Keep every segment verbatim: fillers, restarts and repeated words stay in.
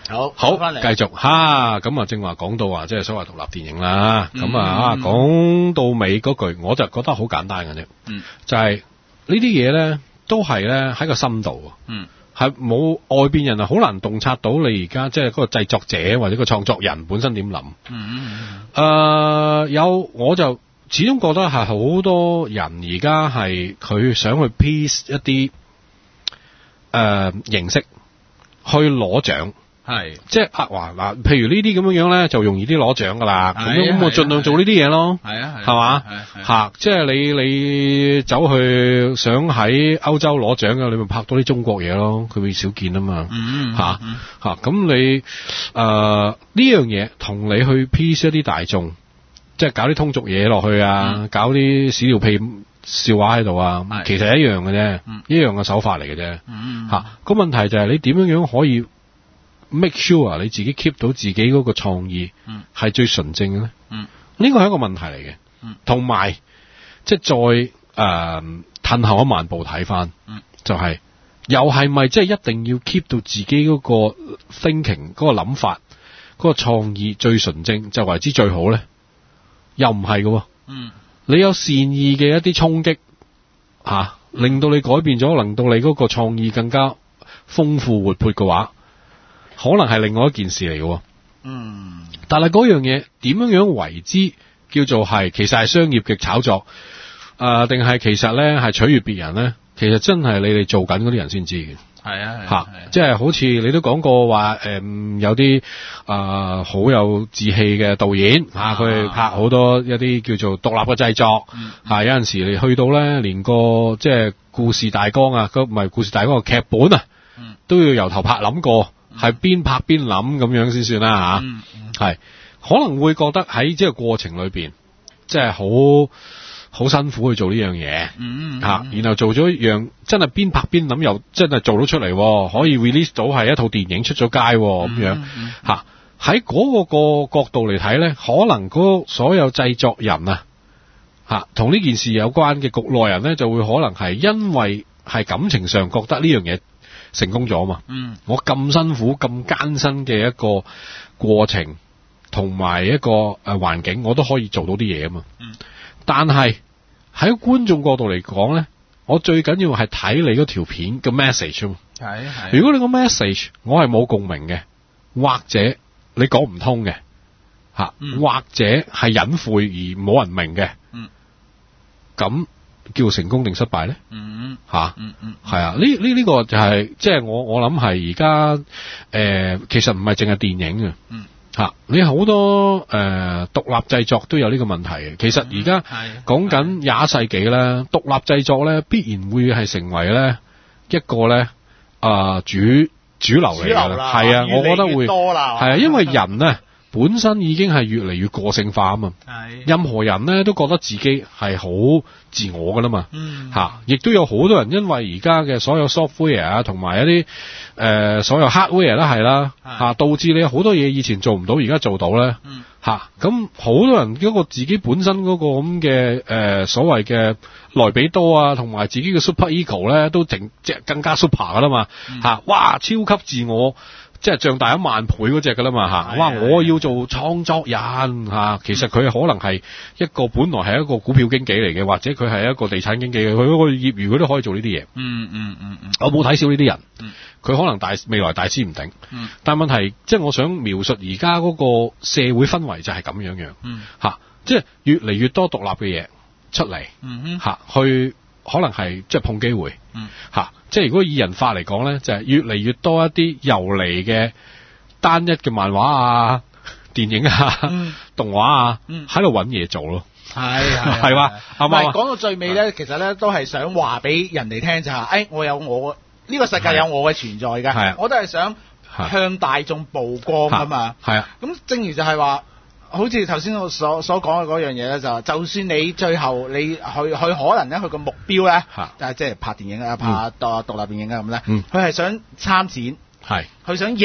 好， 好， 翻嚟繼續哈，咁啊正話講到話即係所謂獨立電影啦，咁、 嗯、 啊講到尾嗰句，我就覺得好簡單嘅啫， 嗯， 就係呢啲嘢咧，都係咧喺個深度， 嗯，係冇外邊人啊，好難洞察到你而家即係嗰個製作者或者個創作人本身點諗， 嗯嗯誒、呃、有我就始終覺得係好多人而家係佢想去 piece 一啲誒、呃、形式去攞獎。 係， 即係啊，話嗱，譬如呢啲咁樣樣咧，就容易啲攞獎噶啦。咁樣咁我盡量做呢啲嘢咯。 係啊， 係嘛？吓，即係你你走去想喺歐洲攞獎嘅，你咪拍多啲中國嘢咯。佢會少見啊嘛。 嗯吓吓，咁你誒呢樣嘢同你去 piece 一啲大眾，即係搞啲通俗嘢落去啊，嗯、搞啲屎尿屁笑話喺度啊，其實係一樣嘅啫， 嗯、 一樣嘅手法嚟嘅啫。 嗯吓，個問題就係你點樣樣可以make sure 你自己 keep 到自己嗰個創意係最純正嘅咧？ 嗯， 呢個係一個問題嚟嘅。嗯，同埋即係再誒褪後一萬步睇翻，嗯，就係、是、又係咪即係一定要 keep 到自己嗰個 thinking 嗰個諗法嗰、嗰個創意最純正就為之最好咧？又唔係嘅。嗯，你有善意嘅一啲衝擊吓，令到你改變咗，令到你嗰個創意更加豐富活潑嘅話，可能係另外一件事嚟嘅。嗯，但係嗰樣嘢點樣樣為之叫做係，其實係商業嘅炒作，誒定係其實咧係取悅別人咧？其實真係你哋做緊嗰啲人先知嘅。係啊，吓，即係好似你都講過話，誒、嗯、有啲誒好有志氣嘅導演吓，佢哋、啊、拍好多一啲叫做獨立嘅製作，吓、嗯啊、有陣時你去到咧，連個即係故事大綱啊，唔係故事大綱個劇本啊，嗯、都要由頭拍諗過。係邊拍邊諗咁樣先算啦吓，係、嗯嗯、可能會覺得喺即係過程裏邊，即係好好辛苦去做呢樣嘢，吓、嗯嗯，然後做咗一樣真係邊拍邊諗又真係做到出嚟，可以 release 到係一套電影出咗街咁樣，吓喺嗰個個角度嚟睇咧，可能嗰所有製作人啊，吓同呢件事有關嘅局內人咧，就會可能係因為係感情上覺得呢樣嘢成功咗嘛？嗯，我咁辛苦、咁艱辛嘅一個過程，同埋一個誒環境，我都可以做到啲嘢啊嘛。嗯，但係喺觀眾角度嚟講咧，我最緊要係睇你嗰條片嘅 message 啊嘛。係係。如果你個 message 我係冇共鳴嘅，或者你講唔通嘅，吓、嗯，或者係隱晦而冇人明嘅，嗯，咁。叫成功定失敗咧？嗯吓，嗯嗯，係啊，呢呢呢個就係即係我我諗係而家誒，其實唔係淨係電影啊，嗯吓，你好多誒獨、呃、立製作都有呢個問題嘅。其實而家講緊廿一世紀咧，獨立製作咧必然會係成為咧一個咧啊、呃、主主流嚟㗎啦，係啊，我覺得會係啊，因為人咧。本身已經係越嚟越個性化啊嘛，任何人咧都覺得自己係好自我噶啦嘛，吓、嗯，亦都有好多人因為而家嘅所有 software 啊，同埋一啲誒、呃、所有 hardware 啦係啦，吓，導致你好多嘢以前做唔到，而家做到咧，吓、嗯，咁好多人嗰個自己本身嗰個咁嘅誒所謂嘅萊比多啊，同埋自己嘅 super ego 咧，都整即係更加 super 噶啦嘛，吓、嗯，哇，超級自我。即係脹大一萬倍嗰隻噶啦嘛吓，哇！我要做創作人吓，其實佢可能係一個本來係一個股票經紀嚟嘅，或者佢係一個地產經紀嘅，佢嗰個業餘佢都可以做呢啲嘢。嗯嗯嗯嗯，我冇睇少呢啲人，佢、嗯、可能大未來大師唔定。嗯，但係問題即係我想描述而家嗰個社會氛圍就係咁樣樣。嗯，吓，即係越嚟越多獨立嘅嘢出嚟。嗯哼，吓去。可能係即係碰機會，嗯吓，即係如果以人法嚟講咧，就係、是、越嚟越多一啲游離嘅單一嘅漫畫啊、電影啊、嗯、動畫啊，喺度搵嘢做咯，係係係嘛，係咪？ 講到最尾咧，其實咧都係想話俾人哋聽就係、是，誒、哎，我有我呢、這個世界有我嘅存在嘅，係，我都係想向大眾曝光噶嘛，係啊，咁正如就係話。好似頭先我所所講嘅嗰樣嘢咧，就就算你最後你去去可能咧，佢個目標咧，但係即係拍電影啊、拍獨獨立電影啊咁咧，佢、嗯、係想參展，係佢想贏，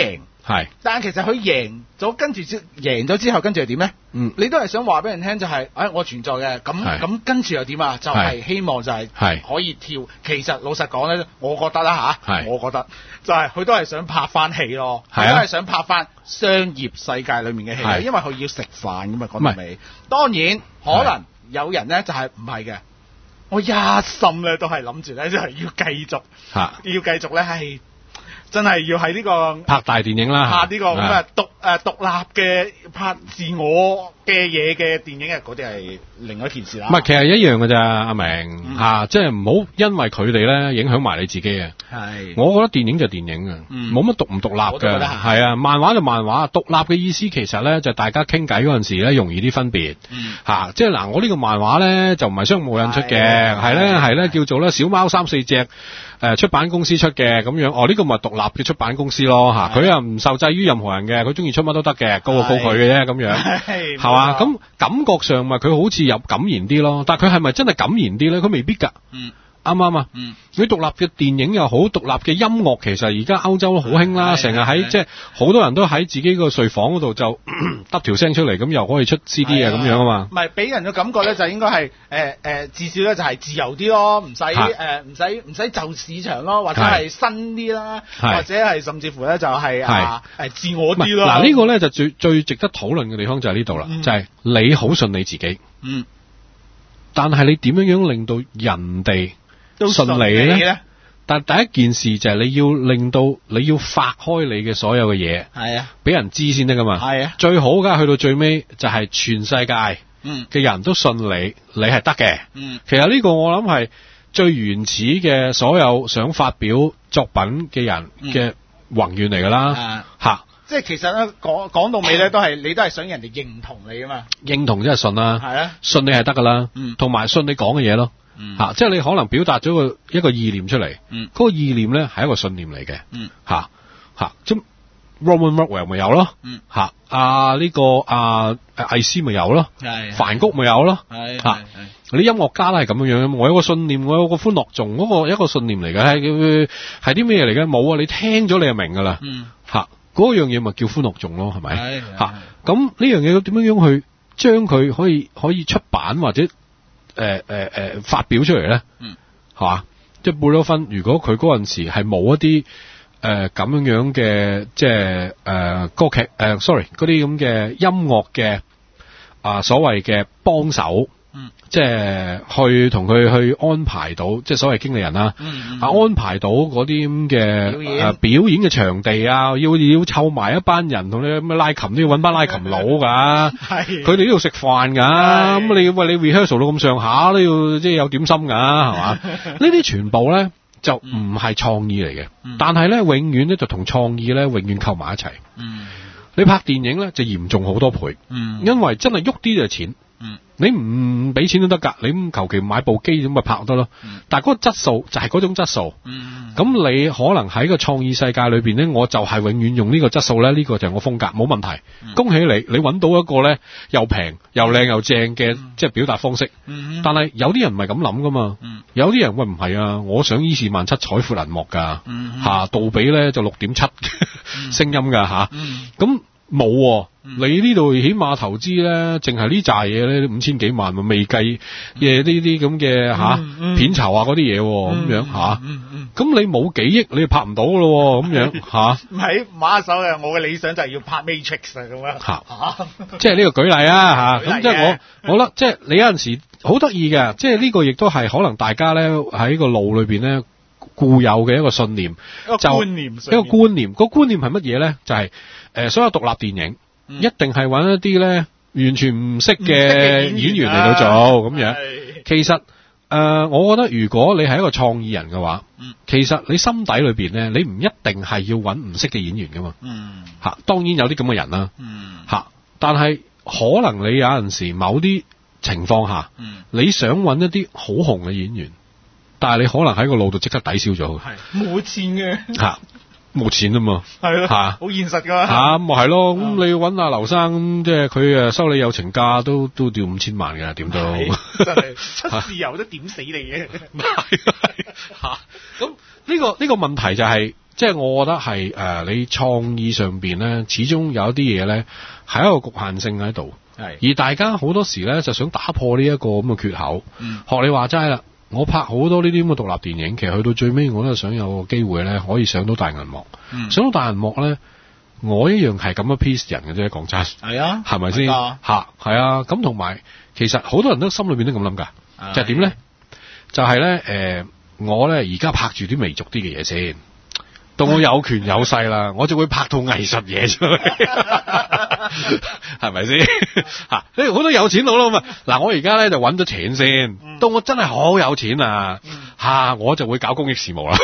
係， 但係其實佢贏咗，跟住之贏咗之後，跟住係點咧？ 嗯， 你都係想話俾人聽就係、是，誒、哎、我存在嘅，咁咁跟住又點啊？就係、是、希望就係可以跳。其實老實講咧，我覺得啦吓，我覺得就係、是、佢都係想拍翻戲咯，佢都係想拍翻商業世界裏面嘅戲，因為佢要食飯咁嘛。講到尾，當然可能有人咧就係唔係嘅，我一心咧都係諗住咧，就係要繼續，要繼續咧係。真係要喺呢個拍大電影啦， 拍呢個咁嘅獨誒獨立嘅拍自我嘅嘢嘅電影嘅嗰啲係另外一件事啦。 唔係，其實一樣嘅咋，阿明嚇，即係唔好因為佢哋咧影響埋你自己啊。係，我覺得電影就電影啊，冇乜獨唔獨立嘅。係啊，漫畫就漫畫，獨立嘅意思其實咧就大家傾偈嗰陣時咧容易啲分別嚇。即係嗱，我呢個漫畫咧就唔係商務印出嘅，係咧係咧叫做咧小貓三四隻。誒出版公司出嘅咁樣，哦呢、這個咪獨立嘅出版公司咯嚇，佢又唔受制於任何人嘅，佢中意出乜都得嘅，告就告佢嘅啫咁樣，係嘛？咁感覺上咪佢好似有感言啲咯，但係佢係咪真係感言啲咧？佢未必㗎。嗯。啱唔啱啊？嗯，你獨立嘅電影又好，獨立嘅音樂其實而家歐洲都好興啦，成日喺即係好多人都喺自己個睡房嗰度就得條聲出嚟，咁又可以出 C D 啊咁樣啊嘛。唔係俾人嘅感覺咧，就應該係誒誒，至少咧就係自由啲咯，唔使誒唔使唔使就市場咯，或者係新啲啦，或者係甚至乎咧就係啊誒自我啲咯。嗱呢個咧就最最值得討論嘅地方就係呢度啦，就係你好信你自己，嗯，但係你點樣樣令到人哋都信你咧，但第一件事就係你要令到你要發開你嘅所有嘅嘢，係啊，俾人知先得噶嘛，係啊，最好噶去到最尾就係全世界嘅人都信你，你係得嘅，嗯，其實呢個我諗係最原始嘅所有想發表作品嘅人嘅宏願嚟噶啦，吓、嗯，即係其實咧講講到尾咧都係你都係想人哋認同你啊嘛，認同即係信啦，係啊，信你係得噶啦，嗯，同埋信你講嘅嘢咯。嗯，吓、啊，即係你可能表達咗個一個意念出嚟，嗯，嗰、那個意念咧係一個信念嚟嘅，嗯，吓吓，咁 Roman Rockwell 咪有咯，嗯，吓，啊呢、這個啊艾斯咪有咯，係，梵谷咪有咯，係，吓，你音樂家都係咁樣樣，我有個信念，我有個歡樂頌，嗰、那個一個信念嚟嘅，係係啲咩嚟嘅？冇啊，你聽咗你就明噶啦，嗯，吓、啊，嗰樣嘢咪叫歡樂頌咯，係咪？係，吓，咁呢樣嘢點樣樣去將佢可以可以出版或者？誒誒誒，發表出嚟咧，嗯，係嘛？即係貝多芬，如果佢嗰陣時係冇一啲誒咁樣樣嘅，即係誒、呃、歌劇誒、呃、，sorry，嗰啲咁嘅音樂嘅啊、呃，所謂嘅幫手，嗯，即係去同佢去安排到，即係所謂經理人啦，嗯，嗯啊，安排到嗰啲咁嘅誒表演嘅場地啊，要要湊埋一班人同你咩拉琴都要搵班拉琴佬噶，係，佢哋都要食飯噶，咁你喂你 rehearsal 到咁上下都要即係有點心噶，係嘛？呢啲全部咧就唔係創意嚟嘅，嗯，但係咧永遠咧就同創意咧永遠扣埋一齊。嗯，你拍電影咧就嚴重好多倍，嗯，因為真係喐啲就係錢。嗯，你唔俾錢都得噶，你求其買部機咁咪拍得咯。嗯、但係嗰個質素就係嗰種質素。嗯，咁你可能喺個創意世界裏邊咧，我就係永遠用呢個質素咧，呢、呢個就係我風格，冇問題。嗯、恭喜你，你揾到一個咧又平又靚又正嘅、嗯、即係表達方式。嗯、但係有啲人唔係咁諗噶嘛。嗯、有啲人喂唔係啊，我想伊士曼七彩闊銀幕噶，吓、嗯啊、杜比咧就六點七聲音噶吓。咁、嗯。冇、啊，嗯、你呢度起碼投資咧，淨係呢扎嘢咧五千幾萬，未計嘅呢啲咁嘅吓片酬啊嗰啲嘢咁樣吓，咁、嗯嗯、你冇幾億你就拍唔到噶咯，咁樣吓。唔係馬手嘅，我嘅理想就係要拍 Matrix 啊咁樣吓，即係呢個舉例啊吓，咁即係我我覺得即係你有陣時好得意嘅，即係呢個亦都係可能大家咧喺個腦裏邊咧固有嘅一個信念，一個觀念，一個觀念，個觀念係乜嘢咧？就係、是。誒、呃，所有獨立電影、嗯、一定係揾一啲咧完全唔識嘅演員嚟到做咁樣。其實誒、呃，我覺得如果你係一個創意人嘅話，嗯、其實你心底裏邊咧，你唔一定係要揾唔識嘅演員噶嘛。嗯，吓，當然有啲咁嘅人啦。嗯，吓，但係可能你有陣時某啲情況下，嗯、你想揾一啲好紅嘅演員，但係你可能喺個腦度即刻抵消咗佢。係冇錢嘅。吓。冇錢啊嘛，係咯，吓，好現實噶吓，咪係咯，咁、嗯、你要搵阿劉生，即係佢誒收你友情價都都要五千萬嘅，點都真係出豉油都點死你嘅，係係吓，咁呢個呢、這個問題就係、是、 即係我覺得係誒、呃，你創意上邊咧，始終有一啲嘢咧係一個局限性喺度。係，而大家好多時咧就想打破呢一個咁嘅缺口。嗯，學你話齋啦，我拍好多呢啲咁嘅獨立電影，其實去到最尾我都係想有個機會咧，可以上到大銀幕。嗯，上到大銀幕咧，我一樣係咁樣 piece 人嘅啫，講真。係啊，係咪先？吓，係啊，咁同埋，其實好多人都心裏邊都咁諗噶，就係點咧？就係、是、咧，誒、呃，我咧而家拍住啲微俗啲嘅嘢先。到我有權有勢啦，我就會拍套藝術嘢出嚟，係咪先？吓，你好多有錢佬咯嘛。嗱，我而家咧就揾咗錢先，嗯、到我真係好有錢啊，吓、啊，我就會搞公益事務啦，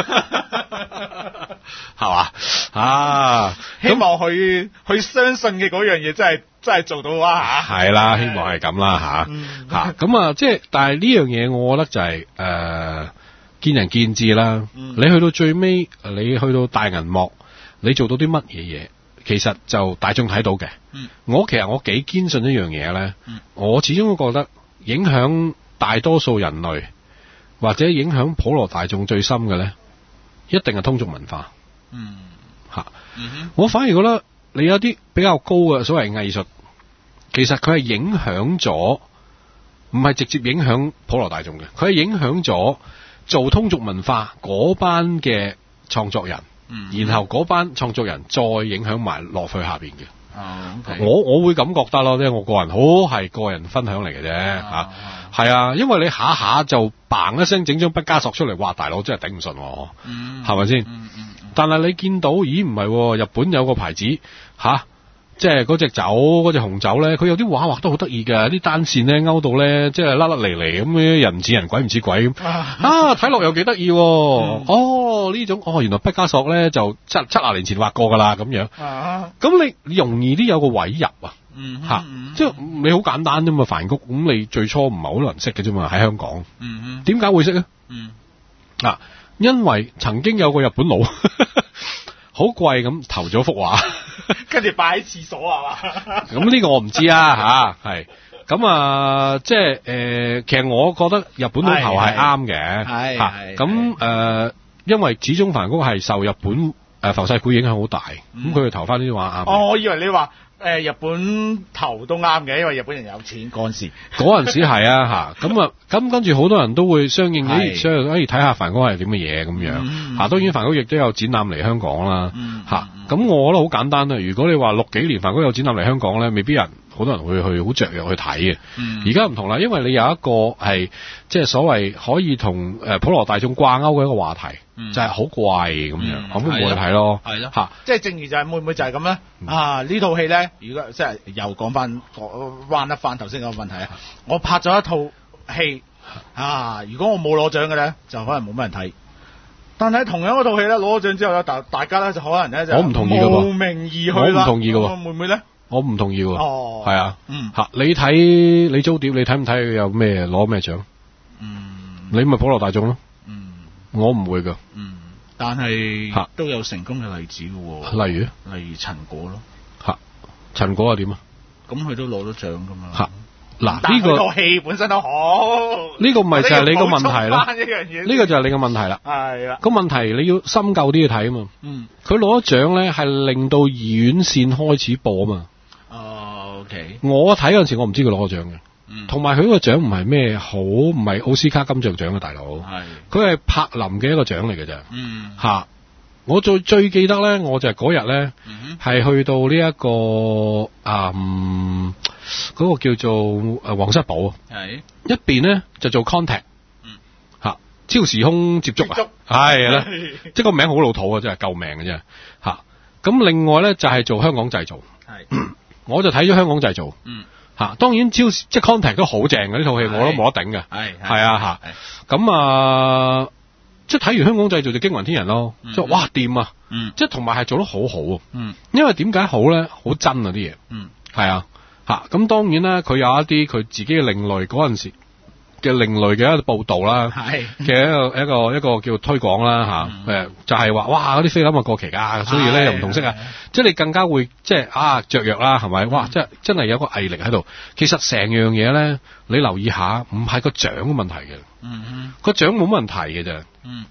係嘛？啊， 希望佢佢相信嘅嗰樣嘢真係真係做到啊！吓， 係啦，希望係咁啦，吓吓咁啊，即係，但係呢樣嘢，我覺得就係、是、誒。呃見仁見智啦、嗯，你去到最尾，你去到大銀幕，你做到啲乜嘢嘢，其實就大眾睇到嘅、嗯。我其實我幾堅信一樣嘢咧，我始終都覺得影響大多數人類或者影響普羅大眾最深嘅咧，一定係通俗文化。嗯，吓、嗯，我反而覺得你有啲比較高嘅所謂藝術，其實佢係影響咗，唔係直接影響普羅大眾嘅，佢係影響咗。做通俗文化嗰班嘅創作人，嗯、然後嗰班創作人再影響埋落去下邊嘅、哦 okay。我我會咁覺得咯，即係我個人好係個人分享嚟嘅啫吓，係啊，因為你下下就嘭一聲整張畢加索出嚟，哇大佬真係頂唔順，係咪先？但係你見到，咦唔係，日本有個牌子吓。啊即係嗰隻酒，嗰隻紅酒咧，佢有啲畫畫都好得意嘅，啲單線咧勾到咧，即係甩甩嚟嚟咁樣，人唔似人，鬼唔似鬼咁啊！睇落又幾得意。哦，呢種哦，原來畢加索咧就七七廿年前畫過噶啦，咁樣。咁、啊、你你容易啲有個位入啊，吓、嗯，即係你好簡單啫嘛，梵谷咁你最初唔係好多人識嘅啫嘛，喺香港。點、嗯、解會識咧？嗯，啊，因為曾經有個日本佬。好貴咁投咗幅畫， 跟住擺喺廁所係嘛？ 咁呢個我唔知啊吓，係咁啊，即係誒、呃，其實我覺得日本佬投係啱嘅，係吓咁誒，因為始終梵谷係受日本誒浮世繪影響好大，咁佢哋投翻呢啲畫啱。 哦，我以為你話。誒、呃，日本投都啱嘅，因為日本人有錢嗰陣時， 嗰陣時係啊吓，咁啊，咁跟住好多人都會相應啲，所以可以睇下梵谷係點嘅嘢咁樣，吓、嗯啊，當然梵谷亦都有展覽嚟香港啦，吓、嗯，咁、啊嗯、我覺得好簡單啦。如果你話六幾年梵谷有展覽嚟香港咧，未必人好多人會去好雀躍去睇嘅。而家唔同啦，因為你有一個係即係所謂可以同誒普羅大眾掛鈎嘅一個話題。嗯、就係、是、好貴咁樣，咁咪冇去睇咯，係咯，吓，即係正如就係、是、會唔會就係咁咧？啊，呢套戲咧，如果即係又講翻，彎一翻頭先個問題啊，我拍咗一套戲啊，如果我冇攞獎嘅咧，就可能冇乜人睇。但係同樣嗰套戲咧，攞咗獎之後咧，大大家咧就可能咧就我唔同意嘅喎，慕名而去啦，我唔同意嘅喎，會唔會咧？我唔同意嘅喎，哦，係啊，嗯，吓，你睇你租碟，你睇唔睇佢有咩攞咩獎？嗯，你咪普羅大眾咯。我唔會噶，嗯，但係都有成功嘅例子嘅喎，例如例如陳果咯，吓，陳果係點啊？咁佢都攞咗獎噶嘛？吓，嗱呢個套戲本身都好，呢個咪就係你個問題咯，呢個就係你個問題啦，係啦，個問題你要深究啲去睇啊嘛，嗯，佢攞咗獎咧係令到二院線開始播啊嘛，哦 ，OK，我睇嗰陣時我唔知佢攞咗獎嘅。同埋佢呢個獎唔係咩好，唔係奧斯卡金像獎嘅大佬，係佢係柏林嘅一個獎嚟嘅啫。嗯，吓，我最最記得咧，我就係嗰日咧，係、嗯、去到呢、這、一個啊，嗰、嗯那個叫做誒皇室堡，係一邊咧就做 contact，嗯，吓超時空接觸啊，係啦，即係個名好老土啊，真係救命嘅啫，吓咁另外咧就係做香港製造，係，我就睇咗香港製造，嗯。吓，當然超即係 contact 都好正嘅呢套戲，我都冇得頂嘅。係係啊吓，咁啊，即係睇完香港製造就驚為天人咯。即、嗯、係哇掂啊，嗯、即係同埋係做得好好啊。嗯，因為點解好咧？好真啊啲嘢。嗯，係啊吓，咁當然啦，佢有一啲佢自己嘅另類嗰陣時嘅另類嘅一個報道啦，係嘅一個一個一個叫推廣啦吓，誒、嗯、就係、是、話哇嗰啲菲林啊過期噶，所以咧又唔同色啊，即係你更加會即係啊雀躍啦，係咪？哇，即係真係有個毅力喺度。其實成樣嘢咧，你留意下，唔係個獎嘅問題嘅，嗯，個獎冇乜問題嘅啫，嗯，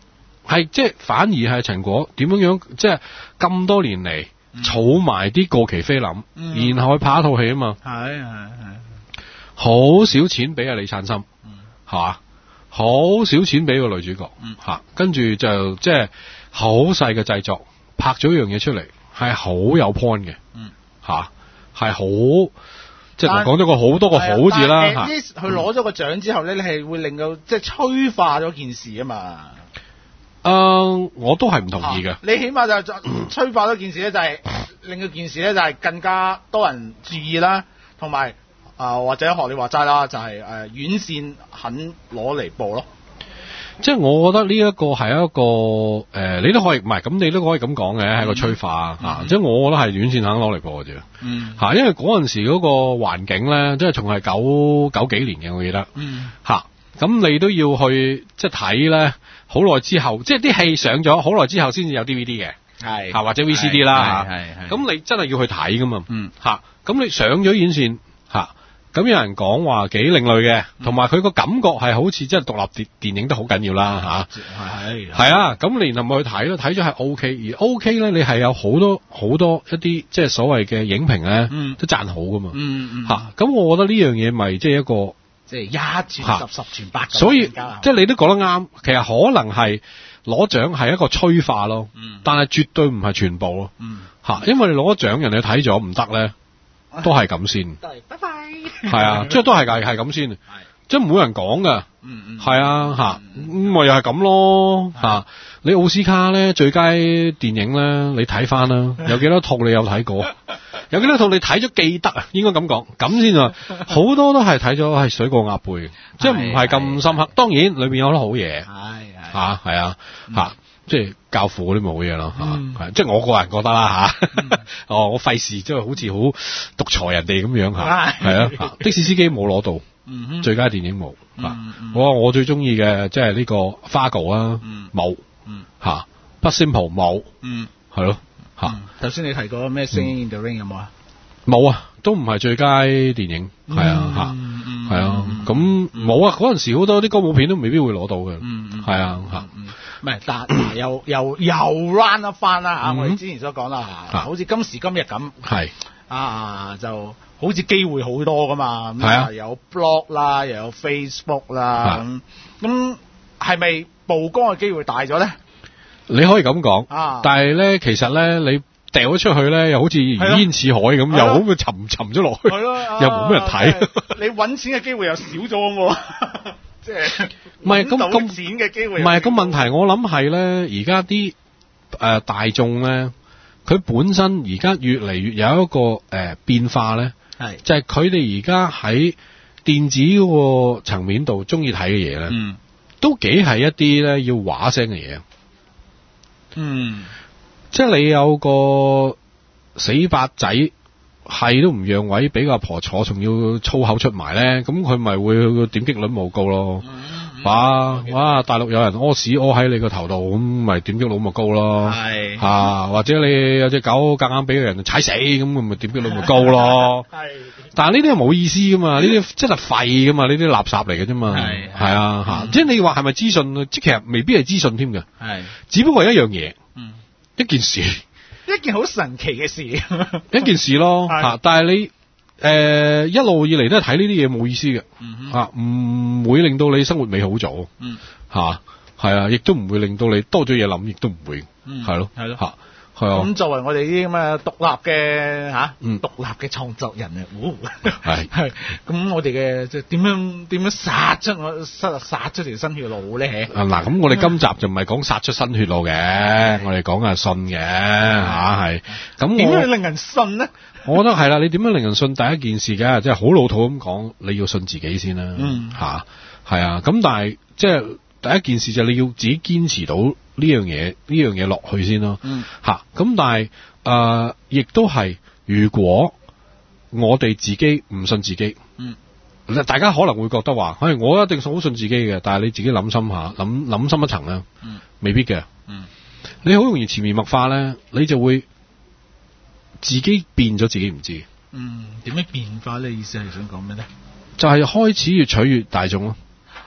係即係反而係陳果點樣樣，即係咁多年嚟儲埋啲過期菲林，嗯、然後去拍一套戲啊嘛。 係係係， 好少錢俾阿李燦森，係嘛、嗯？好少錢俾個女主角，吓、嗯，跟住就即係好細嘅製作，拍咗一樣嘢出嚟，係好有 point 嘅，吓、嗯，係好。即係講咗個好多個好字啦， 佢攞咗個獎之後咧，你係會令到即係催化咗件事啊嘛。 誒、呃，我都係唔同意嘅、啊。 你起碼就催化咗件事咧，就係令到件事咧就係更加多人注意啦，同埋啊或者學你話齋啦，就係誒院線肯攞嚟播咯。 即係我覺得呢一個係一個誒、呃，你都可以唔係咁，你都可以咁講嘅，係一個催化吓。即係我覺得係院線肯攞嚟播嘅啫。嗯，吓，因為嗰陣時嗰個環境咧，即係仲係九九幾年嘅，我記得。嗯，吓，咁你都要去即係睇咧，好耐之後，即係啲戲上咗好耐之後，先至有 D V D 嘅。係吓或者 V C D 啦吓。係係。咁你真係要去睇噶嘛？嗯，吓，咁你上咗院線吓。咁有人講話幾另類嘅，同埋佢個感覺係好似即係獨立電電影都好緊要啦吓，係係啊，咁你然後咪去睇咯，睇咗係 O K， 而 O K 咧，你係有好多好多一啲即係所謂嘅影評咧，嗯、都讚好噶嘛，吓、嗯，咁、嗯、我覺得呢樣嘢咪即係一個即係一傳十，十傳百， 所以即係你都講得啱，其實可能係攞獎係一個催化咯，嗯、但係絕對唔係全部咯，吓、嗯，因為你攞咗獎，人哋睇咗唔得咧。都係咁先， 拜拜。 係啊，即係都係係係咁先，即係冇人講噶，係啊吓，咁咪又係咁咯吓。你奧斯卡咧最佳電影咧，你睇翻啦，有幾多套你有睇過？有幾多套你睇咗記得啊？應該咁講，咁先啊。好多都係睇咗係水過鴨背，即係唔係咁深刻。當然裏面有好多好嘢，係係吓係啊吓。即係教父嗰啲冇嘢咯，係、嗯、即係我個人覺得啦吓。嗯、哦，我費事即係好似好獨裁人哋咁樣吓，係啊。的士司機冇攞到、嗯，最佳電影冇。嗯嗯、我我最中意嘅即係呢個 Fargo 啊，冇吓。But Simple 冇，係咯吓。 頭先你提過咩 Singing in the Rain 有冇啊？ 冇啊，都唔係最佳電影，係、嗯、啊吓，係、嗯、啊。咁冇啊，嗰陣時好多啲歌舞片都未必會攞到嘅，係、嗯、啊吓。 唔係，但又又又 run 一翻啦嚇！我哋之前所講啦嚇，好似今時今日咁，係啊，就好似機會好多噶嘛。係啊，有 blog 啦，又有 Facebook 啦，咁咁係咪曝光嘅機會大咗咧？ 你可以咁講，啊、但係咧，其實咧，你掉咗出去咧，又好似如煙似海咁，又好似沉沉咗落去，又冇咩人睇。 你揾錢嘅機會又少咗喎。即係唔係咁咁錢嘅機會， 唔係個問題。我諗係咧，而家啲誒大眾咧，佢本身而家越嚟越有一個誒、呃、變化咧，係就係佢哋而家喺電子嗰個層面度中意睇嘅嘢咧，嗯，都幾係一啲咧要話聲嘅嘢，嗯，即係你有個死八仔係都唔讓位俾個阿婆坐，仲要粗口出埋咧，咁佢咪會點擊率冇高咯？嗯嗯、哇哇！大陸有人屙屎屙喺你個頭度，咁咪點擊率咪高咯？係吓、啊，或者你有隻狗夾硬俾個人踩死，咁咪點擊率咪高咯？係，但係呢啲係冇意思噶嘛，呢啲真係廢噶嘛，呢啲垃圾嚟嘅啫嘛。係係啊吓，嗯、即係你話係咪資訊？即係其實未必係資訊添嘅。係，只不過係一樣嘢，嗯，一件事。 一件好神奇嘅事， 一件事咯吓，但係你誒、呃、一路以嚟都係睇呢啲嘢冇意思嘅，吓、嗯、唔會令到你生活美好咗，吓係啊，亦都唔會令到你多咗嘢諗，亦都唔會，係、嗯、咯，係咯吓。咁作為我哋啲咁嘅獨立嘅吓，獨、嗯、立嘅創作人啊，係係咁我哋嘅即係點樣點樣殺出我殺殺出條新血路咧？ 啊嗱，咁我哋今集就唔係講殺出新血路嘅，我哋講係信嘅吓，係咁點樣令人信呢？ 我覺得係啦，你點樣令人信？第一件事嘅即係好老土咁講，你要信自己先啦，嗯吓係啊，咁但係即係第一件事就係你要自己堅持到呢樣嘢，呢樣嘢落去先咯。嗯，吓咁，但係誒，亦都係如果我哋自己唔信自己，嗯，大家可能會覺得話，唉，我一定好信自己嘅，但係你自己諗深下，諗諗深一層咧，嗯，未必嘅，嗯，你好容易潛移默化咧，你就會自己變咗自己唔知。 嗯，點樣變化咧？意思係想講咩咧？ 就係開始越取越大眾咯。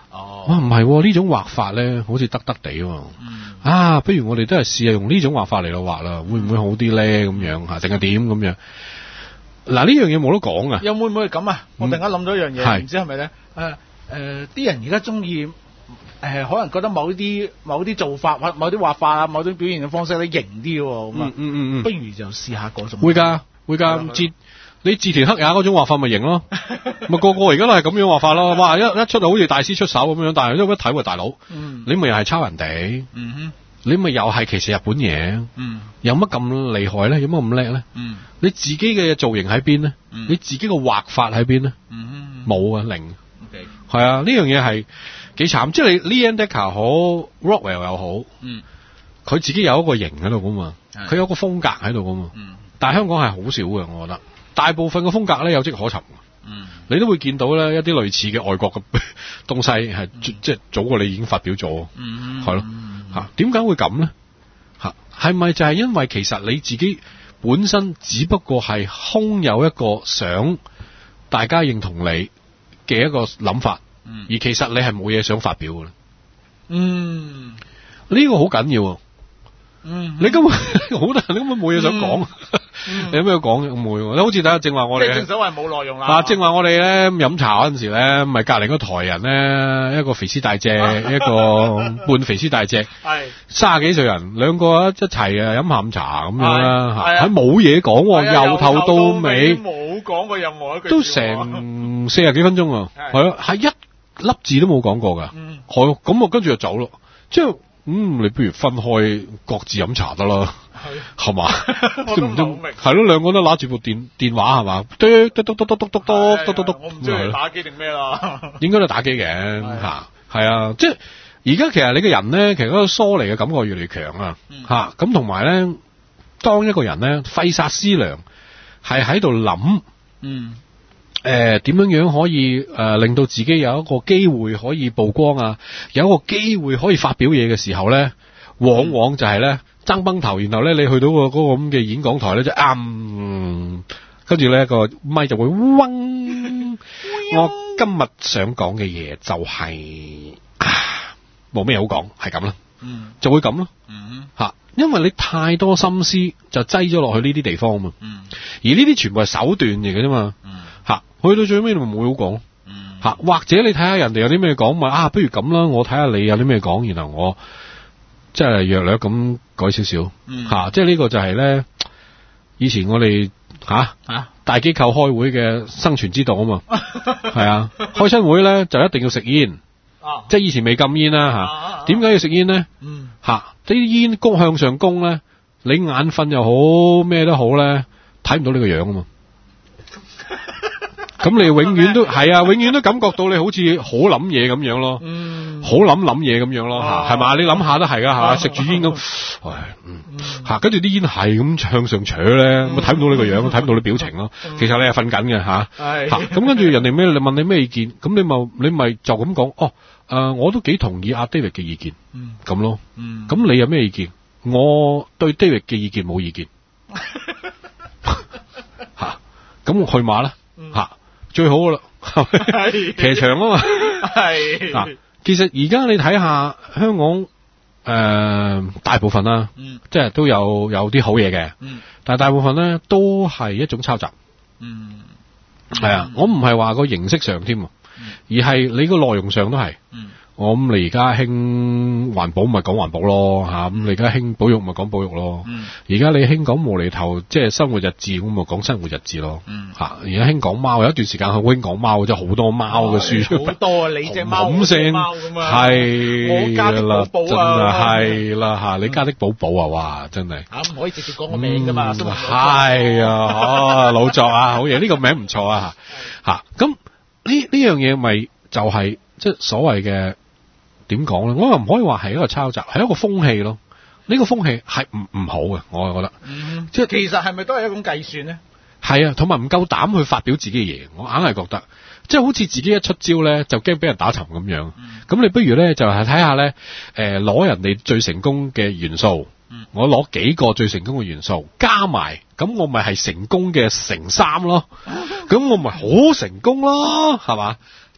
哇，唔係呢種畫法咧，好似得得地喎。嗯、啊，不如我哋都係試下用呢種畫法嚟到畫啦，會唔會好啲咧？咁樣嚇，定係點咁樣？嗱，呢樣嘢冇得講啊！ 又會唔會咁啊？我突然間諗咗一樣嘢，唔、嗯、知係咪咧？誒誒，啲、呃、人而家中意誒，可能覺得某啲某啲做法或某啲畫法啊，某種表現嘅方式咧型啲喎，咁啊，嗯嗯嗯，不如就試下嗰種。會㗎，會㗎，自你自田克也嗰種畫法咪型咯，咪個個而家都係咁樣畫法咯。哇！一一出就好似大師出手咁樣，但係一睇喎大佬，嗯、你咪又係抄人哋。嗯哼。你咪又係其實日本嘢，嗯、有乜咁厲害咧？有乜咁叻咧？嗯、你自己嘅造型喺邊咧？嗯、你自己嘅畫法喺邊咧？冇、嗯、啊，零。係 Okay. 啊，呢樣嘢係幾慘。即係你 Leon Decker 好 ，Rockwell 又好，佢、嗯、自己有一個型喺度噶嘛，佢、嗯、有一個風格喺度噶嘛。嗯、但係香港係好少嘅，我覺得大部分嘅風格咧有跡可尋。嗯、你都會見到咧一啲類似嘅外國嘅東西係、嗯、即係早過你已經發表咗，係、嗯、咯。吓，點解會咁咧？吓，係咪就係因為其實你自己本身只不過係空有一個想大家認同你嘅一個諗法，嗯、而其實你係冇嘢想發表嘅咧？嗯，呢個好緊要啊！嗯，你根本好多人根本冇嘢想講，你有咩講嘅？冇，你好似睇下正話我哋，即係正所謂冇內容啦。嗱，正話我哋咧飲茶嗰陣時咧，咪隔籬嗰台人咧，一個肥屍大隻，一個半肥屍大隻，係卅幾歲人，兩個一齊啊飲下午茶咁樣啦，係冇嘢講，由頭到尾冇講過任何一句，都成四十幾分鐘啊，係咯，係一粒字都冇講過噶，係咯，咁我跟住就走咯，即係。嗯，你不如分開各自飲茶得啦，係嘛？我都唔明，係咯，兩個都拿住部電電話係嘛？嘟嘟嘟嘟嘟嘟嘟嘟嘟嘟，我唔知係打機定咩啦。應該都打機嘅嚇，係啊，即係而家其實你個人咧，其實嗰個疏離嘅感覺越嚟越強啊嚇，咁同埋咧，當一個人咧費煞思量，係喺度諗，嗯。誒，點樣樣可以誒、呃、令到自己有一個機會可以曝光啊，有一個機會可以發表嘢嘅時候咧，往往就係咧爭崩頭，然後咧你去到個嗰個咁嘅演講台咧就啱，跟住咧個咪就會嗡。我今日想講嘅嘢就係、是、啊，冇咩好講，係咁啦，嗯，就會咁咯，嗯吓，因為你太多心思就擠咗落去呢啲地方啊嘛，嗯，而呢啲全部係手段嚟嘅啫嘛，嗯。去到最尾你咪冇好講，吓、嗯、或者你睇下人哋有啲咩講，咪啊不如咁啦，我睇下你有啲咩講，然後我即係略略咁改少少，吓、嗯啊、即係呢個就係咧，以前我哋吓吓大機構開會嘅生存之道啊嘛，係啊，開親會咧就一定要食煙，啊、即係以前未禁煙啦吓，點解、啊啊、要食煙咧？吓啲煙攻向上攻咧，你眼瞓又好咩都好咧，睇唔到你個樣啊嘛。咁你永遠都係啊，永遠都感覺到你好似好諗嘢咁樣咯，嗯，好諗諗嘢咁樣咯，吓係嘛？你諗下都係噶吓，食住煙咁，唉，嗯，吓跟住啲煙係咁向上扯咧，咪睇唔到你個樣，睇唔到你表情咯。其實你係瞓緊嘅吓，係，咁跟住人哋咩？你問你咩意見？咁你咪你咪就咁講，哦，誒，我都幾同意阿 David 嘅意見，嗯，咁咯，嗯，咁你有咩意見？我對 David 嘅意見冇意見，吓，咁去馬啦，吓。最好噶啦，騎場啊嘛，係嗱。其實而家你睇下香港誒、呃，大部分啦，嗯、即係都有有啲好嘢嘅，嗯、但係大部分咧都係一種抄襲，嗯，係啊，我唔係話個形式上添，嗯、而係你個內容上都係。嗯我咁你而家興環保咪講環保咯吓，咁你而家興保育咪講保育咯。而家、嗯、你興講無厘頭即係生活日誌，咁咪講生活日誌咯。吓、嗯，而家興講貓，有一段時間好興講貓，即係好多貓嘅書。好多啊！你隻貓，咁聲係啦，真係係啦吓，你家的寶寶啊，哇，真係。吓唔可以直接講個名噶嘛？係、嗯、啊，哦，老作啊，好嘢，呢、這個名唔錯啊吓。咁呢呢樣嘢咪就係即係所謂嘅。點講咧？我又唔可以話係一個抄襲，係一個風氣咯。呢、這個風氣係唔唔好嘅，我覺得。嗯，即係其實係咪都係一種計算咧？係啊，同埋唔夠膽去發表自己嘅嘢，我硬係覺得，即係好似自己一出招咧，就驚俾人打沉咁樣。咁、嗯、你不如咧就係睇下咧，誒、呃，攞人哋最成功嘅元素，嗯、我攞幾個最成功嘅元素加埋，咁我咪係成功嘅乘三咯。咁我咪好成功咯，係嘛？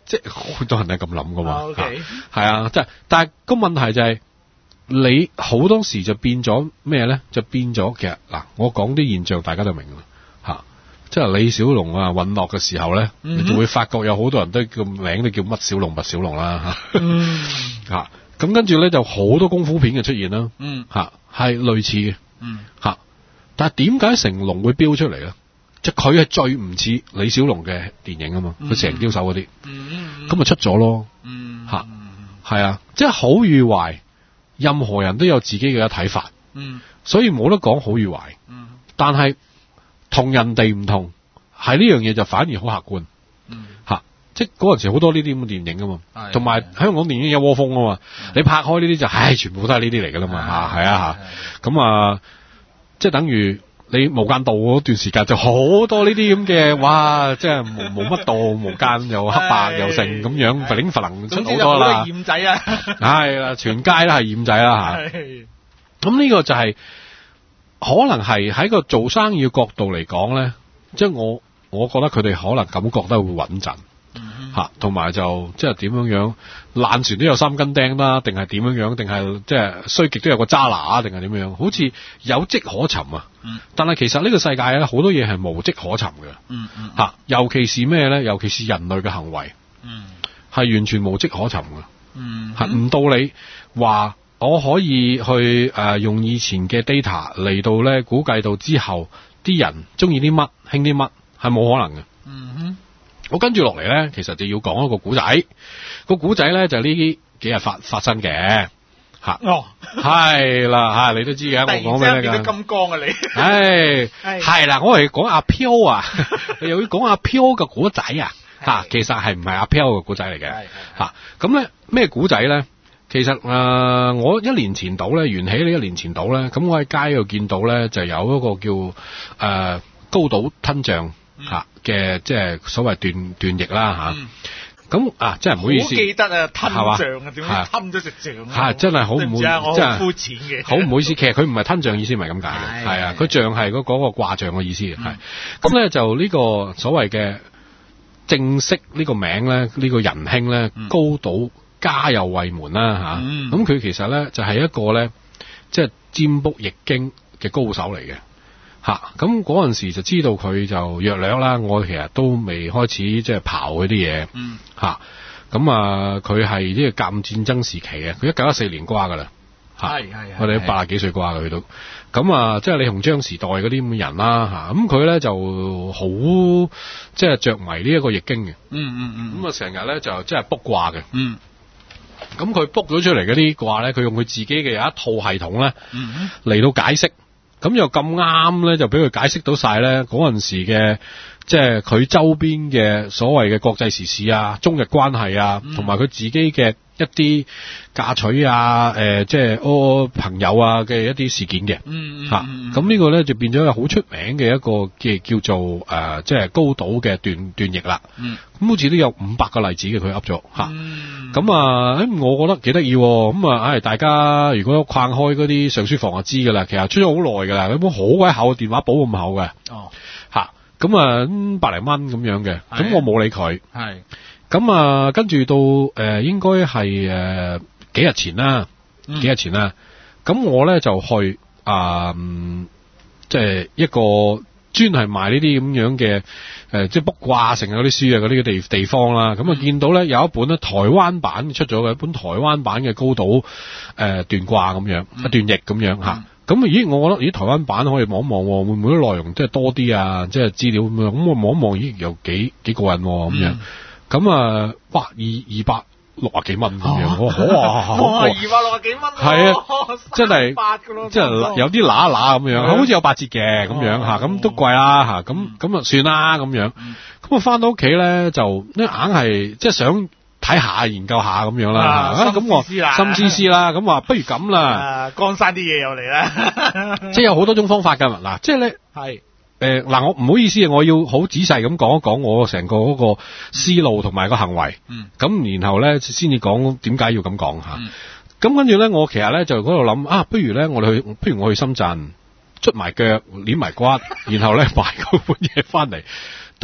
即係好多人都係咁諗噶嘛。 O K， 係啊，即係，但係個問題就係、是、你好多時就變咗咩咧？就變咗其實嗱，我講啲現象大家都明啦吓，即係李小龍啊隕落嘅時候咧，嗯、你就會發覺有好多人都個名都叫乜小龍、乜小龍啦吓。嗯吓，咁跟住咧就好多功夫片嘅出現啦。嗯吓，係類似嘅。嗯吓，但係點解成龍會飆出嚟咧？即係佢係最唔似李小龍嘅電影啊嘛，佢成雕手嗰啲，咁咪出咗咯。吓，係啊，即係好與壞，任何人都有自己嘅睇法。嗯，所以冇得講好與壞。嗯，但係同人哋唔同，係呢樣嘢就反而好客觀。嗯，吓，即係嗰陣時好多呢啲咁嘅電影啊嘛，同埋香港電影有窩蜂啊嘛，你拍開呢啲就，唉，全部都係呢啲嚟噶啦嘛，吓，係啊吓，咁啊，即係等於。你無間道嗰段時間就好多呢啲咁嘅，哇！即係冇冇乜道，無間又黑白又剩咁樣，弗靈弗能出好多啦。 艷仔啊， 係啦，全街都係艷仔啦吓。咁呢個就係、是、可能係喺個做生意嘅角度嚟講咧，即係我我覺得佢哋可能感覺得會穩陣。吓，同埋就即係點樣樣爛船都有三根釘啦，定係點樣樣，定係即係衰極都有個渣拿，定係點樣？好似有迹可尋啊！嗯、但係其實呢個世界咧，好多嘢係無迹可尋嘅。嗯嗯。吓，尤其是咩咧？尤其是人類嘅行為。嗯。係完全無迹可尋嘅。嗯。係唔到你話我可以去誒、呃、用以前嘅 data 嚟到咧估計到之後啲人中意啲乜，興啲乜，係冇可能嘅。嗯哼。我跟住落嚟咧，其實就要講一個古仔。個古仔咧就呢、是、幾日發發生嘅吓。哦，係啦吓，你都知嘅。我講咩咧？ 變咗金剛啊你！ 唉，係啦，我係講阿飄啊，又要講阿飄嘅古仔啊吓。其實係唔係阿飄嘅古仔嚟嘅吓。咁咧咩古仔咧？其實誒、呃，我一年前到咧，緣起呢一年前到咧，咁我喺街度見到咧，就有一個叫誒、呃、高島吞象。吓嘅即係所謂斷斷翼啦吓，咁、嗯、啊真係唔好意思， 好記得啊吞象啊點樣吞咗隻象啊， 吓真係好唔好， 真係膚淺嘅， 好唔好意思。其實佢唔係吞象意思，唔係咁解嘅，係啊，佢象係嗰嗰個掛象嘅意思嘅，係咁咧就呢個所謂嘅正式呢個名咧，呢、這個仁兄咧、嗯、高島家右衛門啦吓，咁、嗯、佢、啊、其實咧就係一個咧即係占卜易經嘅高手嚟嘅。吓，咁嗰陣時就知道佢就約略啦，我其實都未開始即係刨嗰啲嘢。嗯。吓，咁啊，佢係呢個甲午戰爭時期嘅，佢一九一四年瓜噶啦。係係係。我哋八十幾歲瓜嘅佢都。咁啊，即係李鴻章時代嗰啲咁嘅人啦，吓，咁佢咧就好即係着迷呢一個易經嘅。嗯嗯嗯。咁啊，成日咧就即係卜卦嘅。嗯。咁佢卜咗出嚟嗰啲卦咧，佢用佢自己嘅有一套系統咧，嗯，嚟到解釋。咁又咁啱咧，就俾佢解釋到晒咧嗰陣時嘅，即係佢周邊嘅所謂嘅國際時事啊、中日關係啊，同埋佢自己嘅一啲嫁娶啊、誒、呃，即係哦朋友啊嘅一啲事件嘅。嗯吓，咁、嗯啊、呢個咧就變咗一個好出名嘅一個嘅叫做誒、呃，即係高島嘅斷斷翼啦。嗯，咁好似都有五百個例子嘅，佢噏咗吓。咁啊，誒、嗯，我覺得幾得意。咁啊，唉，大家如果逛開嗰啲上書房就知噶啦，其實出咗好耐噶啦，有本好鬼厚嘅電話簿咁厚嘅。哦，吓，咁啊，百零蚊咁樣嘅，咁我冇理佢。係，咁啊，跟住到誒、呃，應該係誒幾日前啦，幾日前啦，咁、嗯、我咧就去啊，即、呃、係、就是、一個專係賣呢啲咁樣嘅。誒，即係卜卦成嗰啲書啊，嗰啲嘅地地方啦，咁啊見到咧有一本咧台灣版出咗嘅一本台灣版嘅高島誒斷卦咁樣，一斷翼咁樣吓，咁、嗯、咦，我覺得咦台灣版可以望一望，會唔會啲內容即係多啲啊？即係資料咁樣，咁我望一望，咦，又幾幾過癮咁樣，咁、嗯、啊，哇，二二百六啊幾蚊咁樣，哇， 哇，二百六啊幾蚊， 係啊，真係，即係有啲乸乸咁樣，好似有八折嘅咁樣吓，咁都貴啦吓，咁咁啊算啦咁樣，咁啊翻到屋企咧就硬係即係想睇下研究下咁樣啦，咁我心思思啦，咁話不如咁啦， 江山啲嘢又嚟啦， 即係有好多種方法噶，嗱，即係咧係。誒，嗱、呃，我唔好意思啊，我要好仔細咁講一講我成個嗰個思路同埋個行為，嗯，咁然後咧先至講點解要咁講吓，咁、嗯、跟住咧我其實咧就嗰度諗啊，不如咧我哋去，不如我去深圳捽埋腳，捻埋骨，然後咧買嗰本嘢翻嚟，到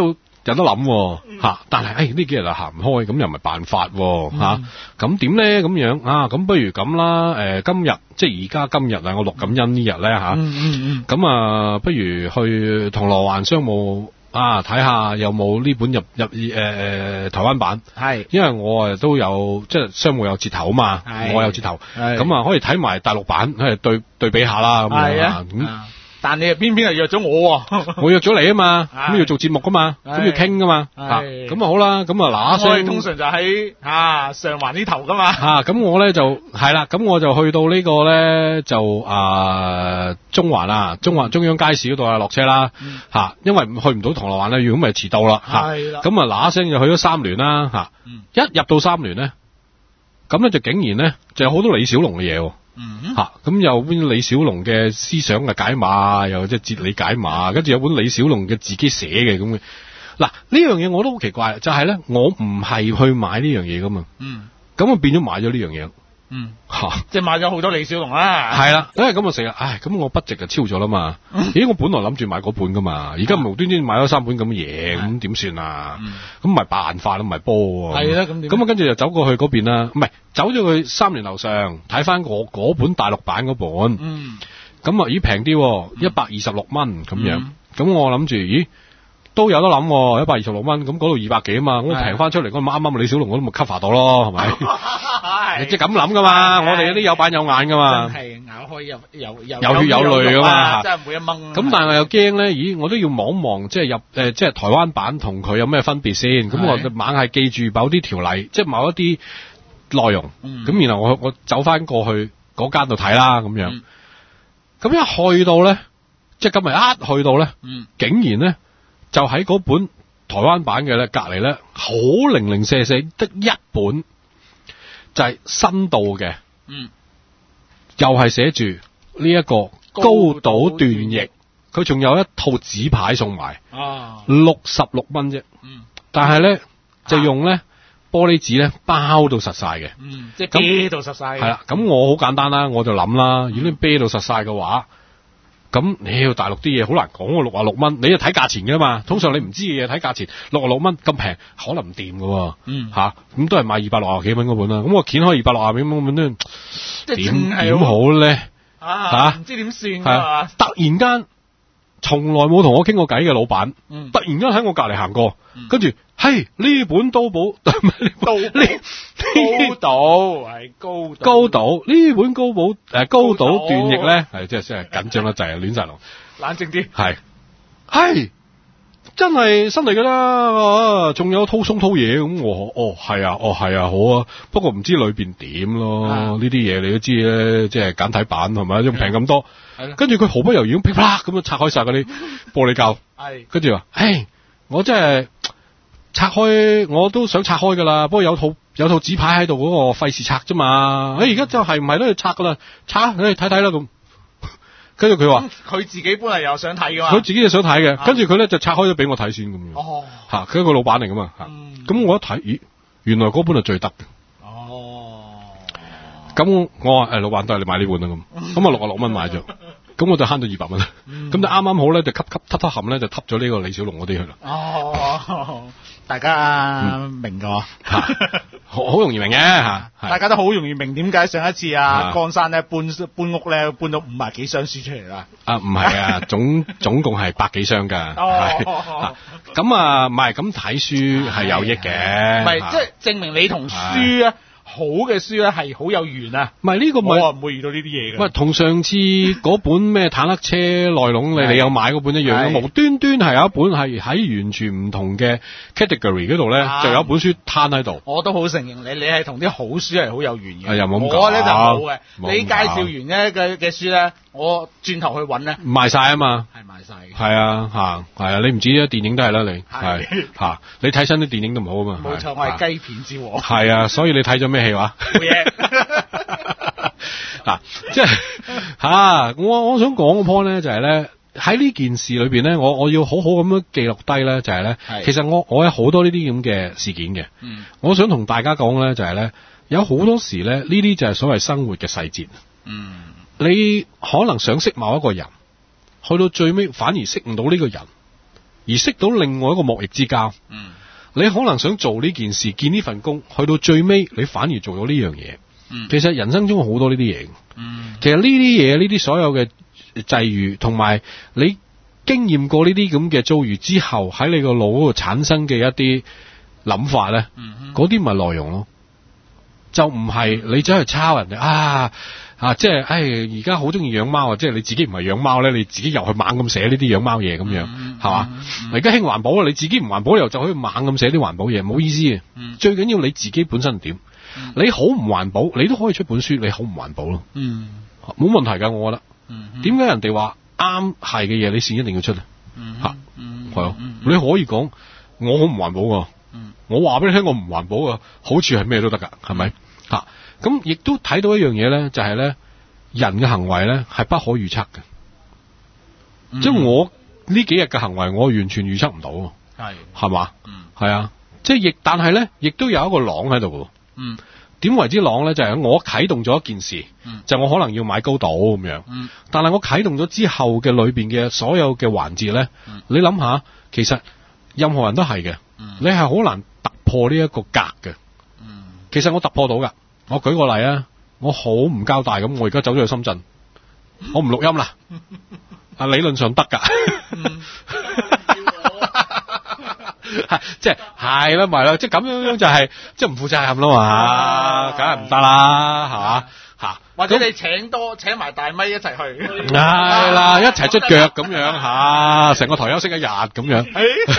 有得諗吓、啊，但係誒呢幾日就行唔開，咁又唔係辦法吓，咁點咧咁樣啊？咁不如咁啦，誒、呃、今日即係而家今日啊，我錄感恩呢日咧吓，咁、嗯嗯、啊不如去銅鑼灣商務啊睇下有冇呢本入入誒誒、呃、台灣版，係，因為我誒都有即係商務有折頭啊嘛，我有折頭，咁啊可以睇埋大陸版，係對對比下啦咁樣啊。 但你又偏偏係約咗我喎， 我約咗你啊嘛，咁要做節目噶嘛，咁要傾噶嘛，咁啊好啦，咁啊嗱聲， 我哋通常就喺啊上環呢頭噶嘛， 吓咁我咧就係啦，咁我就去到呢個咧就啊中環啊，中環中央街市嗰度啊落車啦，吓、嗯，因為去唔到銅鑼灣咧，如果咪遲到啦，係啦，咁啊嗱聲就去咗三聯啦，吓、嗯，一入到三聯咧，咁咧就竟然咧就有好多李小龍嘅嘢。嗯，吓、啊、咁有本李小龍嘅思想嘅解碼，又即係哲理解碼，跟住有本李小龍嘅自己寫嘅咁嘅。嗱呢樣嘢我都好奇怪，就係、是、咧我唔係去買呢樣嘢噶嘛，嗯，咁我變咗買咗呢樣嘢，嗯，吓、啊， 即係買咗好多李小龍啦， 係啦，因為咁我成日，唉，咁我 budget 就超咗啦嘛，咦、嗯，我本來諗住買嗰本噶嘛，而家無端端買咗三本咁嘅嘢，咁點算啊？咁咪辦法都唔係波，係啦，咁點？咁啊跟住就走過去嗰邊啦，唔係。走咗去三聯樓上睇翻我嗰本大陸版嗰本，嗯，咁啊咦平啲，一百二十六蚊咁樣，咁、嗯、我諗住咦都有得諗，一百二十六蚊，咁嗰度二百幾啊嘛，我平翻出嚟，我啱啱李小龍我都咪 cover 到咯，係咪？你即係咁諗噶嘛？我哋嗰啲有板有眼噶嘛，真係咬開有有有有血有淚噶嘛，真係每一蚊。咁但係我又驚咧，咦我都要望望，即係入誒即係台灣版同佢有咩分別先？咁我就猛係記住某啲條例，即係某一啲內容，咁、嗯、然後我我走翻過去嗰間度睇啦，咁樣，咁、嗯、一去到咧，即係今日一去到咧、嗯，竟然咧就喺嗰本台灣版嘅咧隔籬咧，好零零舍舍得一本，就係、是、新到嘅，嗯，又係寫住呢一個高島段翼，佢仲有一套紙牌送埋，啊，六十六蚊啫，嗯，但係咧就用咧。啊玻璃紙咧包到實晒嘅，嗯，即係啤到實晒。係啦，咁我好簡單啦，我就諗啦，如果你啤到實晒嘅話，咁你要大陸啲嘢好難講喎，六啊六蚊，你要睇價錢嘅嘛，通常你唔知嘅嘢睇價錢，六啊六蚊咁平，可能唔掂喎。嗯，吓、啊，咁都係買二百六啊幾蚊嗰本啦，咁我掀開二百六啊幾蚊嗰本都點點好咧？啊，吓、啊，唔知點算啊？突然間，從來冇同我傾過偈嘅老闆、嗯，突然間喺我隔籬行過，跟、嗯、住。嘿，呢本刀寶，刀呢高島係高島高島呢本高寶誒高島段翼咧，係即係真係緊張得滯啊，亂晒龍，冷靜啲，係係真係新嚟噶啦，仲有掏鬆掏嘢咁，我哦係啊，哦係啊，好啊，不過唔知裏邊點咯，呢啲嘢你都知咧，即係簡體版係咪，仲平咁多，跟住佢毫不猶豫咁噼啪咁樣拆開晒嗰啲玻璃膠，係跟住話，嘿，我真係。拆開我都想拆開噶啦，不過有套有套紙牌喺度嗰個費事拆啫嘛。誒而家就係唔係都要拆噶啦，拆你睇睇啦咁。跟住佢話佢自己本嚟又想睇噶嘛，佢自己又想睇嘅。跟住佢咧就拆開咗俾我睇先咁樣。哦，吓佢一個老闆嚟噶嘛。咁、嗯、我一睇，咦，原來嗰本係最得嘅。哦，咁我話誒老闆都係你買呢本啦咁，咁啊六啊六蚊買咗。咁我就慳咗二百蚊啦，咁、嗯、就啱啱好咧，就吸吸吸吸冚咧，就吸咗呢個李小龍嗰啲去啦。哦，大家明㗎，吓、嗯，好好容易明嘅吓，大家都好容易明點解上一次啊江山咧搬搬屋咧搬咗五啊幾箱書出嚟啦。啊，唔係啊，總總共係百幾箱噶。哦，咁啊，唔係咁睇書係有益嘅，唔係即係證明你同書啊。好嘅書咧係好有緣啊！唔係呢個，我唔會遇到呢啲嘢嘅。唔係同上次嗰本咩坦克車內籠你你有買嗰本一樣，無端端係有一本係喺完全唔同嘅 category 嗰度咧，就有一本書攤喺度。我都好承認你，你係同啲好書係好有緣嘅。又冇咁講，我咧就冇嘅。你介紹完咧嘅嘅書咧，我轉頭去揾咧，賣晒啊嘛，係賣晒嘅。係啊，嚇，係啊，你唔止啊，電影都係啦，你係嚇，你睇親啲電影都唔好啊嘛。冇錯，我係雞片之王。係啊，所以你睇咗咩戲話？冇嘢。嗱，即係嚇，我我想講個 point 咧，就係咧喺呢件事裏邊咧，我我要好好咁樣記錄低咧，就係咧，其實我我有好多呢啲咁嘅事件嘅。嗯，我想同大家講咧，就係咧，有好多時咧，呢啲就係所謂生活嘅細節。嗯，你可能想識某一個人，去到最尾反而識唔到呢個人， 而識到另外一個莫逆之交。 嗯， 你可能想做呢件事，見呢份工，去到最尾你反而做咗呢樣嘢。 嗯， 其實人生中好多呢啲嘢。 嗯， 其實呢啲嘢，呢啲所有嘅際遇，同埋你經驗過呢啲咁嘅遭遇之後，喺你個腦嗰度產生嘅一啲諗法咧，嗰啲咪內容咯。就唔係你走去抄人哋啊啊！即係，唉，而家好中意養貓啊！即係你自己唔係養貓咧，你自己又去猛咁寫呢啲養貓嘢咁樣，係、嗯、嘛？而家興環保啦，你自己唔環保又就可以猛咁寫啲環保嘢，冇意思嘅、嗯。最緊要你自己本身點、嗯？你好唔環保，你都可以出本書，你好唔環保咯。嗯，冇問題噶，我覺得。嗯，點解人哋話啱係嘅嘢，你先一定要出咧？嗯，吓，嗯，係啊、嗯，你可以講我好唔環保噶。嗯，我話俾你聽，我唔環保噶，好處係咩都得噶，係咪？吓、嗯，咁亦都睇到一樣嘢咧，就係、是、咧，人嘅行為咧係不可預測嘅。嗯、即係我呢幾日嘅行為，我完全預測唔到。係，係嘛？嗯，係啊，即係亦，但係咧，亦都有一個朗喺度。嗯，點為之朗咧？就係、是、我啟動咗一件事，嗯、就我可能要買高島咁樣。嗯，但係我啟動咗之後嘅裏邊嘅所有嘅環節咧，嗯、你諗下，其實任何人都係嘅。嗯、你係好難突破呢一個格嘅。嗯，其實我突破到噶。我舉個例啊，我好唔交代咁，我而家走咗去深圳，我唔錄音啦。啊，理論上得噶。即係係啦，咪啦，即係咁樣樣就係即係唔負責任啦嘛，梗係唔得啦，係嘛吓？ 或者你請多請埋大咪一齊去， 係啦，一齊出腳咁樣吓，成個台休息一日咁樣。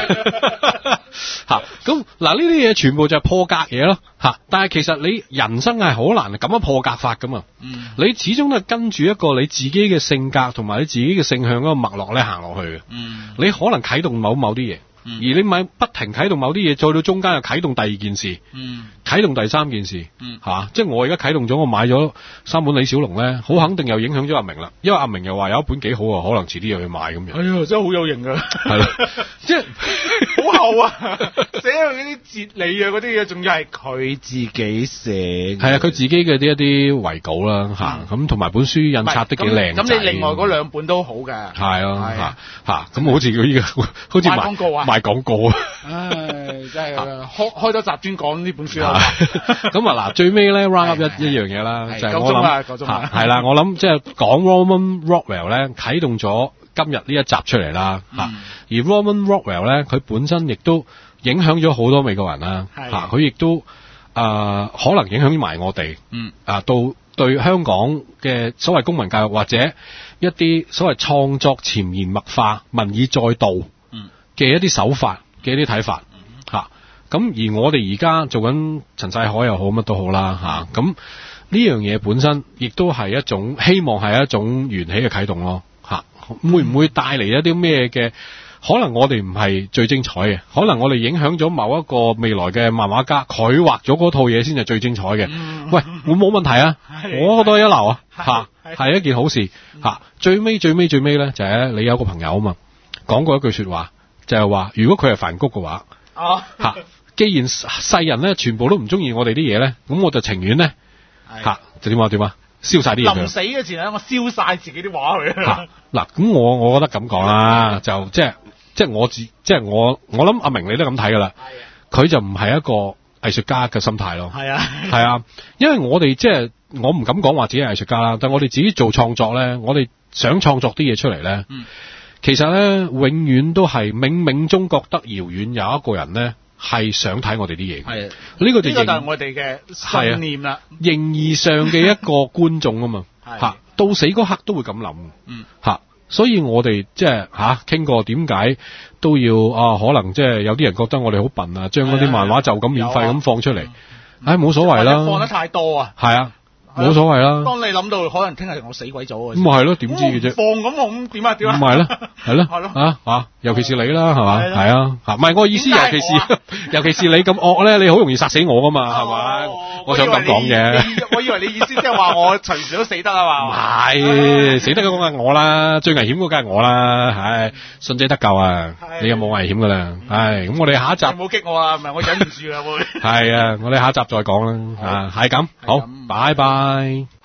吓，咁嗱呢啲嘢全部就係破格嘢咯吓，但係其實你人生係好難咁樣破格法噶嘛。嗯，你始終都係跟住一個你自己嘅性格同埋你自己嘅性向嗰個脈絡咧行落去嘅。嗯，你可能啟動某某啲嘢。而你咪不停啟動某啲嘢，再到中間又啟動第二件事，嗯，啟動第三件事，嗯，係嘛？即係我而家啟動咗，我買咗三本李小龍咧，好肯定又影響咗阿明啦，因為阿明又話有一本幾好啊，可能遲啲又去買咁樣。哎呀， 真係好有型啊！係啦，即係好厚啊，寫嗰啲哲理啊嗰啲嘢，仲要係佢自己寫。 係啊，佢自己嘅啲一啲遺稿啦，吓咁同埋本書印刷得幾靚。 咁你另外嗰兩本都好嘅。係啊，吓吓咁好似佢依個好似賣廣告啊。 廣告啊！ 唉，真係開開多集專講呢本書啦。 咁啊嗱，最尾咧 round up 一一樣嘢啦，就係我諗係啦，我諗即係講 Norman Rockwell 咧啟動咗今日呢一集出嚟啦。吓、嗯，而 Norman Rockwell 咧，佢本身亦都影響咗好多美國人啦。吓，佢亦都啊、呃、可能影響埋我哋。嗯。啊，到對香港嘅所謂公民教育或者一啲所謂創作潛移默化、民意載道。嘅一啲手法嘅一啲睇法吓，咁、嗯啊、而我哋而家做緊陳世海又好乜都好啦吓，咁呢樣嘢本身亦都係一種希望係一種緣起嘅啟動咯吓、啊，會唔會帶嚟一啲咩嘅？可能我哋唔係最精彩嘅，可能我哋影響咗某一個未來嘅漫畫家，佢畫咗嗰套嘢先係最精彩嘅、嗯。喂，我冇問題啊，我覺得一流啊吓，係一件好事吓、啊。最尾最尾最尾咧就係、是、你有個朋友啊嘛，講過一句說話。就係、是、話，如果佢係梵谷嘅話，哦，吓，既然世人咧全部都唔中意我哋啲嘢咧，咁我就情願咧，吓，就點啊點啊，燒晒啲嘢。臨死嘅前咧，我燒晒自己啲畫去。吓，嗱，咁我我覺得咁講啦，就即係即係我自即係我我諗阿明你都咁睇噶啦，佢就唔係一個藝術家嘅心態咯。係啊，係啊，因為我哋即係我唔敢講話自己係藝術家啦，但係我哋自己做創作咧，我哋想創作啲嘢出嚟咧。嗯，其實咧，永遠都係冥冥中覺得遙遠有一個人咧，係想睇我哋啲嘢。係，呢、這個就係、這個、我哋嘅信念啦。形而上嘅一個觀眾啊嘛，吓到死嗰刻都會咁諗。嗯，吓，所以我哋即係吓傾過，點解都要啊？可能即係有啲人覺得我哋好笨啊，將嗰啲漫畫就咁免費咁放出嚟，唉，冇、哎、所謂啦。放得太多啊。係啊。冇所謂啦。當你諗到可能聽日我死鬼咗啊！咁咪係咯，點知嘅啫？放咁我咁點啊？點啊？唔係咯，係咯，係咯，啊啊！尤其是你啦，係嘛？係啊，吓，唔係我意思，尤其是尤其是你咁惡咧，你好容易殺死我噶嘛，係咪？我想咁講嘅。我以為你意思即係話我隨時都死得啊嘛？唔係，死得嗰個係我啦，最危險嗰個梗係我啦，唉，信者得救啊！你有冇危險噶啦？唉，咁我哋下一集。你冇激我啊？唔係我忍唔住啦會。係啊，我哋下一集再講啦，啊，係咁，好，拜拜。